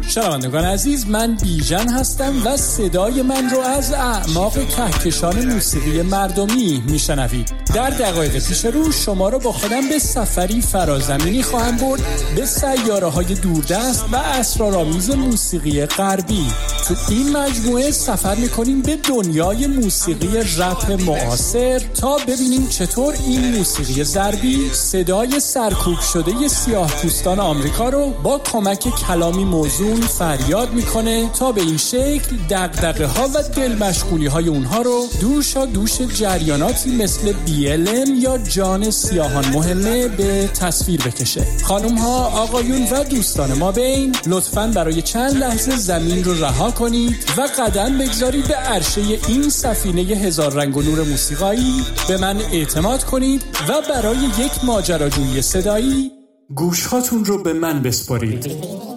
شنوندگان عزیز، من بیژن هستم و صدای من رو از اعماق کهکشان موسیقی مردمی میشنوید. در دقایق پیش رو شما رو با خودم به سفری فرازمینی خواهم برد به سیاره‌های دوردست و اسرارآمیز موسیقی غربی. تو این مجموعه سفر میکنیم به دنیای موسیقی رپ معاصر تا ببینیم چطور این موسیقی ضربی صدای سرکوب شده سیاه‌پوستان آمریکا رو با کمک کلامی موزون فریاد میکنه تا به این شکل دغدغه ها و دل مشغولی های اونها رو دوشا دوش جریاناتی مثل BLM یا جان سیاهان مهمه به تصویر بکشه. خانم ها، آقایون و دوستان ما بین، لطفاً برای چند لحظه زمین رو رها کنید و قدم بگذارید به عرشه این سفینه هزار رنگ و نور موسیقایی. به من اعتماد کنید و برای یک ماجراجویی صدایی گوشهاتون رو به من بسپارید.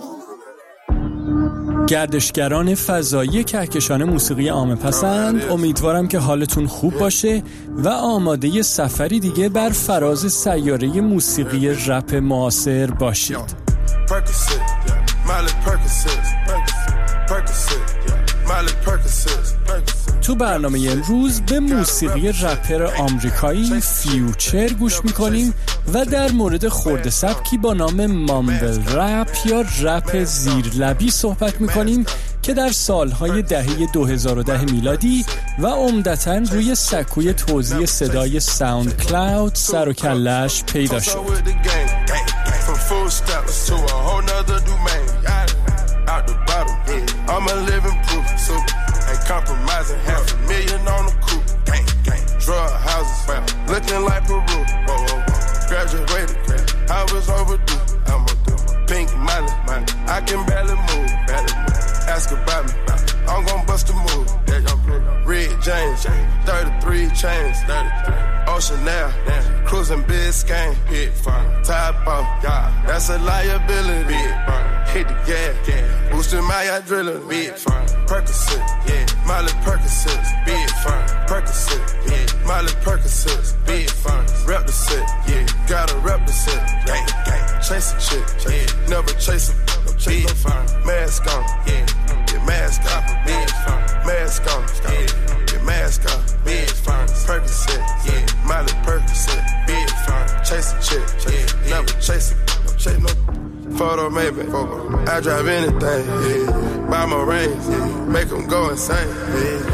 گردشگران فضایی کهکشان موسیقی عامه‌پسند، امیدوارم که حالتون خوب باشه و آماده سفری دیگه بر فراز سیاره موسیقی رپ معاصر باشید. تو برنامه امروز به موسیقی رپر آمریکایی فیوچر گوش میکنیم و در مورد خرده سبکی با نام مامبل رپ یا رپ زیرلبی صحبت میکنیم که در سالهای دهه 2010 میلادی و عمدتاً روی سکوی توزیع صدای ساوند کلاود سر و کله‌اش پیدا شد. Compromising $500,000 on the coupe. Gang, gang. Drug houses, looking like Peru. Whoa, whoa. Graduated, I was overdue. I'm a do. Pink money, I can barely move. Ask about me, I'm gon' bust a move. Red James, 33 chains, 33. Ocean Air, cruising Biscayne. Top off, that's a liability. Hit the gas, boosting my adrenaline. Percocet, yeah, Miley Percocet, big fun. Percocet, yeah, Miley Percocet, big fun. Rep the set, yeah, gotta rep the set. Gang, gang, chase a chick, yeah, never chase a big fun. Mask on, yeah, get mask off, big fun. Mask on, yeah, get mask off, big fun. Percocet, yeah, Miley Percocet, big fun. Chase a chick, yeah, never chase no. Photo maybe, I drive anything, yeah. Buy my rings, yeah. Make them go insane, yeah.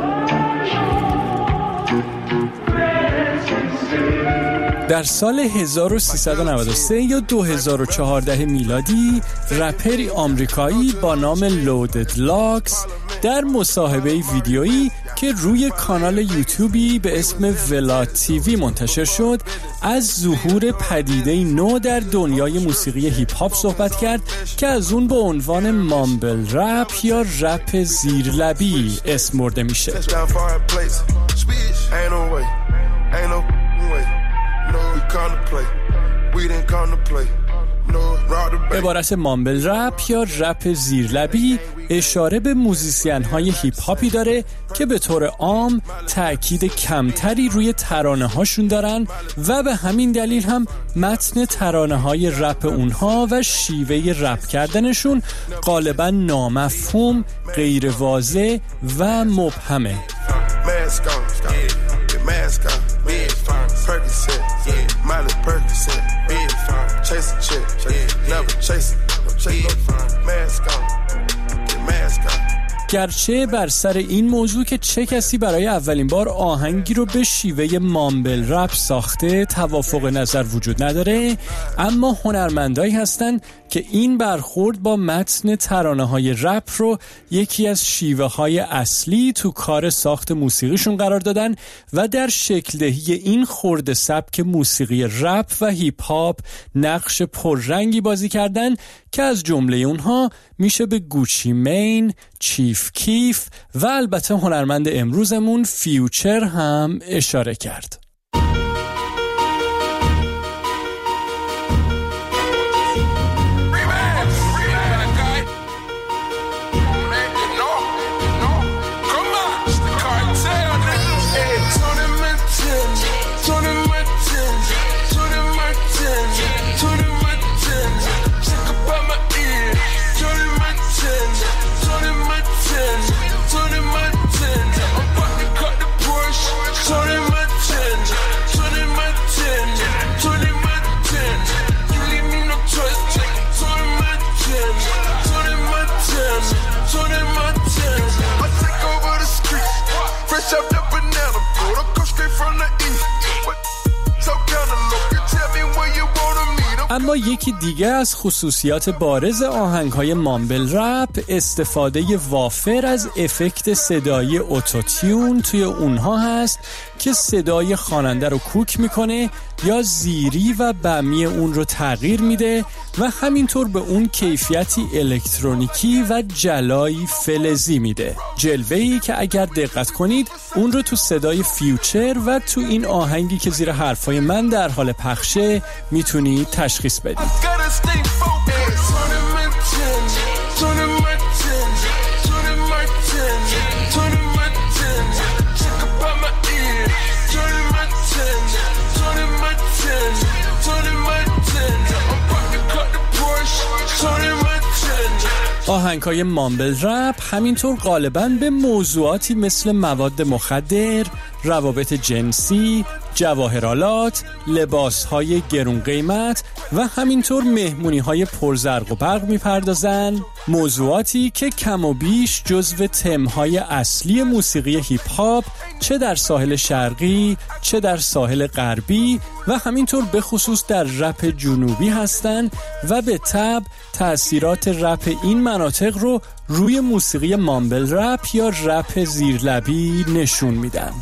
در سال 1393 یا 2014 میلادی رپری آمریکایی با نام لودد لاکس در مصاحبه ویدیویی که روی کانال یوتیوبی به اسم ولا تیوی منتشر شد از ظهور پدیده نو در دنیای موسیقی هیپ هاپ صحبت کرد که از اون به عنوان مامبل رپ یا رپ زیرلبی اسم برده میشه. عبارت مامبل رپ یا رپ زیرلبی اشاره به موزیسین های هیپ هاپی داره که به طور عام تأکید کمتری روی ترانه هاشون دارن و به همین دلیل هم متن ترانه های رپ اونها و شیوه رپ کردنشون غالبا نامفهوم، غیر واضح و مبهمه. Chase a chick, never chase it. Mask on, get mask on. گرچه بر سر این موضوع که چه کسی برای اولین بار آهنگی رو به شیوه مامبل رپ ساخته توافق نظر وجود نداره، اما هنرمندایی هستن که این برخورد با متن ترانه‌های رپ رو یکی از شیوه‌های اصلی تو کار ساخت موسیقیشون قرار دادن و در شکل دهی این خرده سبک موسیقی رپ و هیپ هاپ نقش پررنگی بازی کردن که از جمله اونها میشه به گوچی مین، چیف کیف و البته هنرمند امروزمون فیوچر هم اشاره کرد. اما یکی دیگه از خصوصیات بارز آهنگ‌های مامبل رپ استفاده وافر از افکت صدایی اوتوتیون توی اونها هست که صدای خواننده رو کوک میکنه یا زیری و بمی اون رو تغییر میده و همینطور به اون کیفیتی الکترونیکی و جلایی فلزی میده. جلوه‌ای که اگر دقت کنید اون رو تو صدای فیوچر و تو این آهنگی که زیر حرفای من در حال پخشه میتونید تشخیص بدید. آهنگ‌های مامبل رپ همینطور غالباً به موضوعاتی مثل مواد مخدر، روابط جنسی، جواهرالات، لباس‌های گرون قیمت و همینطور مهمونی‌های پرزرق و برق می‌پردازن، موضوعاتی که کم و بیش جزو تم‌های اصلی موسیقی هیپ هاپ چه در ساحل شرقی چه در ساحل غربی و همینطور به خصوص در رپ جنوبی هستند و به تبع تأثیرات رپ این مناطق رو روی موسیقی مامبل رپ یا رپ زیرلبی نشون میدن.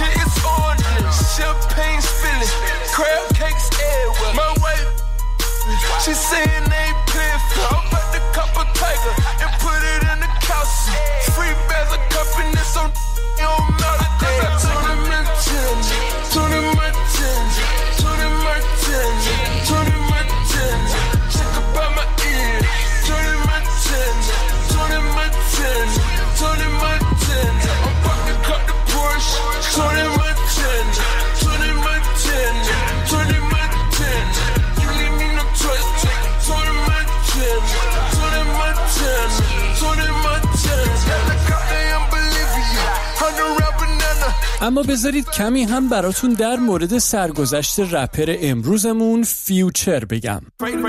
اما بذارید کمی هم براتون در مورد سرگذشت رپر امروزمون فیوچر بگم.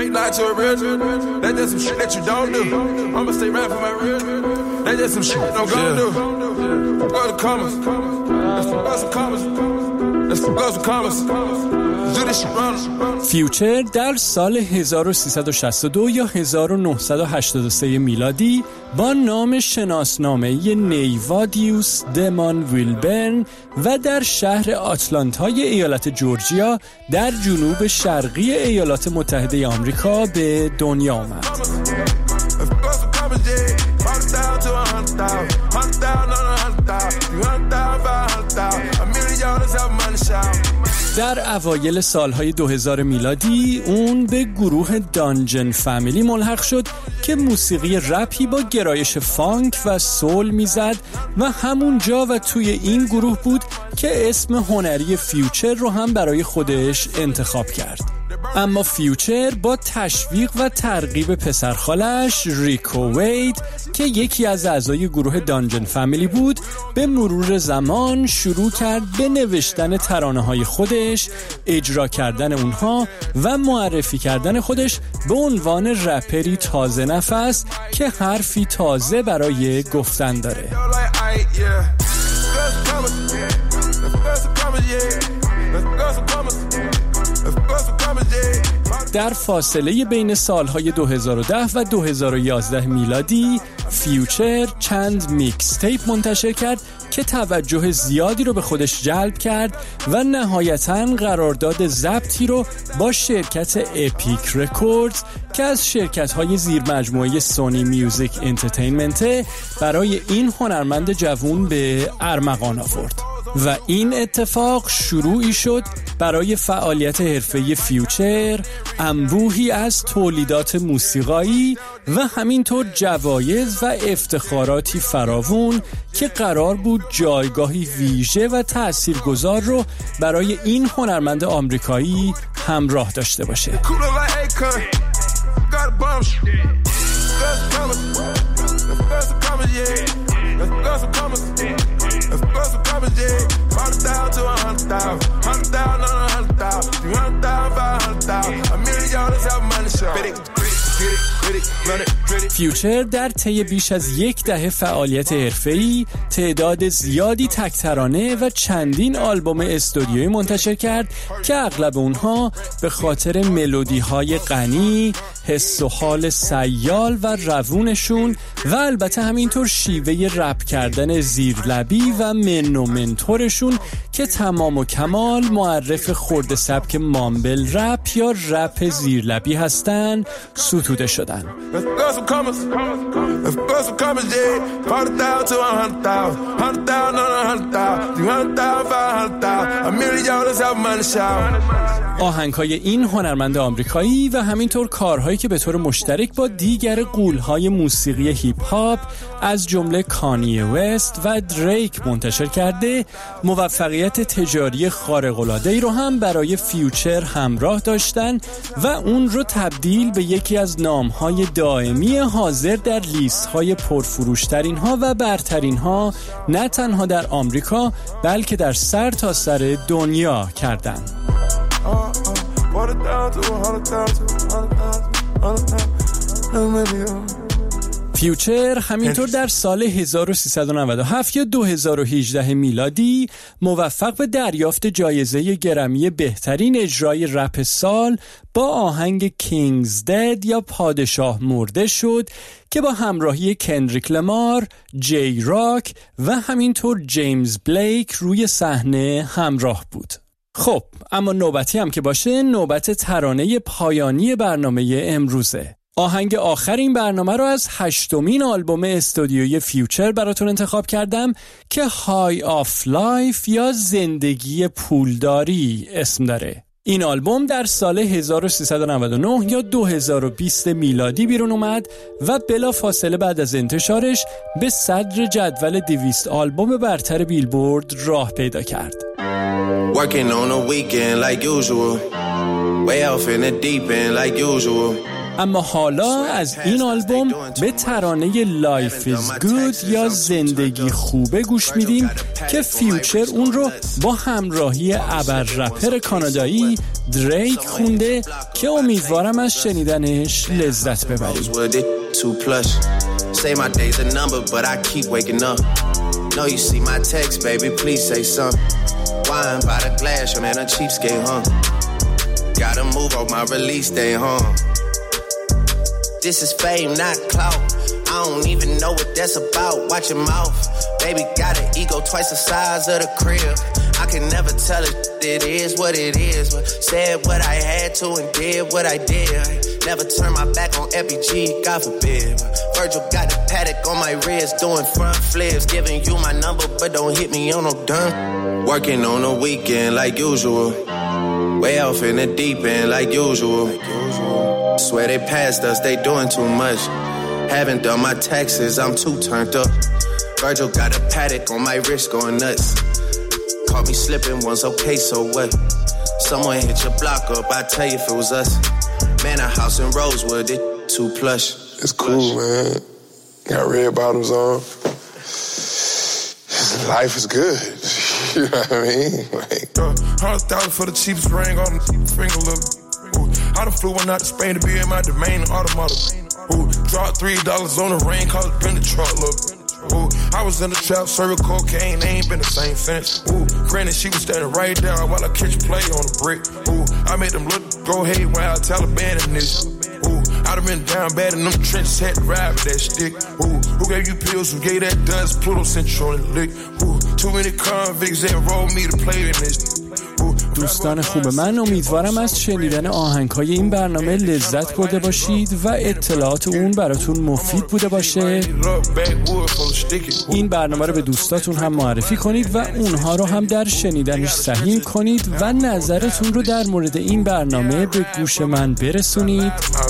فیوچر در سال 1362 یا 1983 میلادی با نام شناسنامه‌ای نیوادیوس دمون ویلبرن و در شهر آتلانتای ایالت جورجیا در جنوب شرقی ایالات متحده آمریکا به دنیا آمد. در اوایل سالهای 2000 میلادی اون به گروه دانجن فامیلی ملحق شد که موسیقی رپی با گرایش فانک و سول میزد و همونجا و توی این گروه بود که اسم هنری فیوچر رو هم برای خودش انتخاب کرد. اما فیوچر با تشویق و ترغیب پسرخالش ریکو وید که یکی از اعضای گروه دانجن فامیلی بود به مرور زمان شروع کرد به نوشتن ترانه‌های خودش، اجرا کردن اونها و معرفی کردن خودش به عنوان رپری تازه نفس که حرفی تازه برای گفتن داره. در فاصله بین سالهای 2010 و 2011 میلادی فیوچر چند میکس تیپ منتشر کرد که توجه زیادی رو به خودش جلب کرد و نهایتاً قرارداد ضبطی رو با شرکت اپیک رکوردز که از شرکت‌های زیر مجموعه سونی میوزیک انترتینمنت برای این هنرمند جوان به ارمغان آورد. و این اتفاق شروعی شد برای فعالیت حرفه‌ای فیوچر، انبوهی از تولیدات موسیقایی و همینطور جوایز و افتخاراتی فراوون که قرار بود جایگاهی ویژه و تاثیرگذار رو برای این هنرمند آمریکایی همراه داشته باشه. فیوچر در طی بیش از یک دهه فعالیت حرفه‌ای تعداد زیادی تک ترانه و چندین آلبوم استودیویی منتشر کرد که اغلب اونها به خاطر ملودی‌های غنی، حس و حال سیال و روونشون و البته همینطور شیوه رپ کردن زیرلبی و منتورشون که تمام و کمال معرف خرد سبک مامبل رپ یا رپ زیرلبی هستن ستوده شدن. آهنگ‌های این هنرمند آمریکایی و همینطور کارهایی که به طور مشترک با دیگر غول‌های موسیقی هیپ هاپ از جمله کانیه وست و دریک منتشر کرده، موفقیت تجاری خارق‌العاده‌ای رو هم برای فیوچر همراه داشتن و اون رو تبدیل به یکی از نام‌های دائمی حاضر در لیست‌های پرفروش‌ترین ها و برترین ها نه تنها در آمریکا بلکه در سر تا سر دنیا کردند. فیوچر همینطور در سال 1397 یا 2018 میلادی موفق به دریافت جایزه گرمی بهترین اجرای رپ سال با آهنگ کینگز دد یا پادشاه مرده شد که با همراهی کندریک لامار، جی راک و همینطور جیمز بلیک روی صحنه همراه بود. خب اما نوبتی هم که باشه، نوبت ترانه پایانی برنامه امروزه. آهنگ آخر این برنامه رو از 8مین آلبوم استودیویی فیوچر براتون انتخاب کردم که های آف لایف یا زندگی پولداری اسم داره. این آلبوم در سال 1399 یا 2020 میلادی بیرون اومد و بلا فاصله بعد از انتشارش به صدر جدول 200 آلبوم برتر بیلبورد راه پیدا کرد. Working on a weekend like usual. Way off in the deep end like usual. اما حالا از این آلبوم به ترانه Life is Good یا زندگی خوبه گوش میدیم که فیوچر اون رو با همراهی ابر رپر کانادایی دریک خونده که امیدوارم از شنیدنش لذت ببریم. Say my day's a number but I keep waking up. No you see my text baby please say something. Wine by the glass I'm in a cheapskate huh. Gotta move on my release day huh. This is fame, not clout. I don't even know what that's about. Watch your mouth. Baby got an ego twice the size of the crib. I can never tell it. It is what it is. But said what I had to and did what I did. Never turn my back on FBG, God forbid. Virgil got the paddock on my wrist, doing front flips. Giving you my number, but don't hit me on no dumb. Working on a weekend like usual. Way off in the deep end like usual. Swear they passed us, they doing too much. Haven't done my taxes, I'm too turned up. Virgil got a paddock on my wrist going nuts. Caught me slipping once, okay, so what? Someone hit your block up, I tell you if it was us. Man, a house in Rosewood, it too plush. It's cool, man. Got red bottoms on. Life is good. You know what I mean? Like, 100,000 for the cheapest ring on the finger, look. I done flew one out to Spain to be in my domain automata. Dropped $3 on the rain, cause it been the truck, look. I was in the trap, serving cocaine, they ain't been the same since. Granted, she was standing right there while I catch play on the brick. I made them look, go ahead while Taliban in this. I done been down bad in them trenches, had to ride with that stick. Who gave you pills, who gave that dust, Pluto sent you on the lick. Too many convicts that rolled me to play in this. دوستان خوب من، امیدوارم از شنیدن آهنگ‌های این برنامه لذت برده باشید و اطلاعات اون براتون مفید بوده باشه. این برنامه رو به دوستاتون هم معرفی کنید و اونها رو هم در شنیدنش سهیم کنید و نظرتون رو در مورد این برنامه به گوش من برسونید.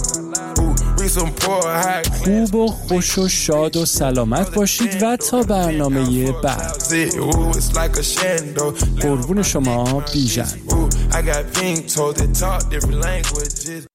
خوب و خوش و شاد و سلامت باشید و تا برنامه بعد. قربون شما بیژن.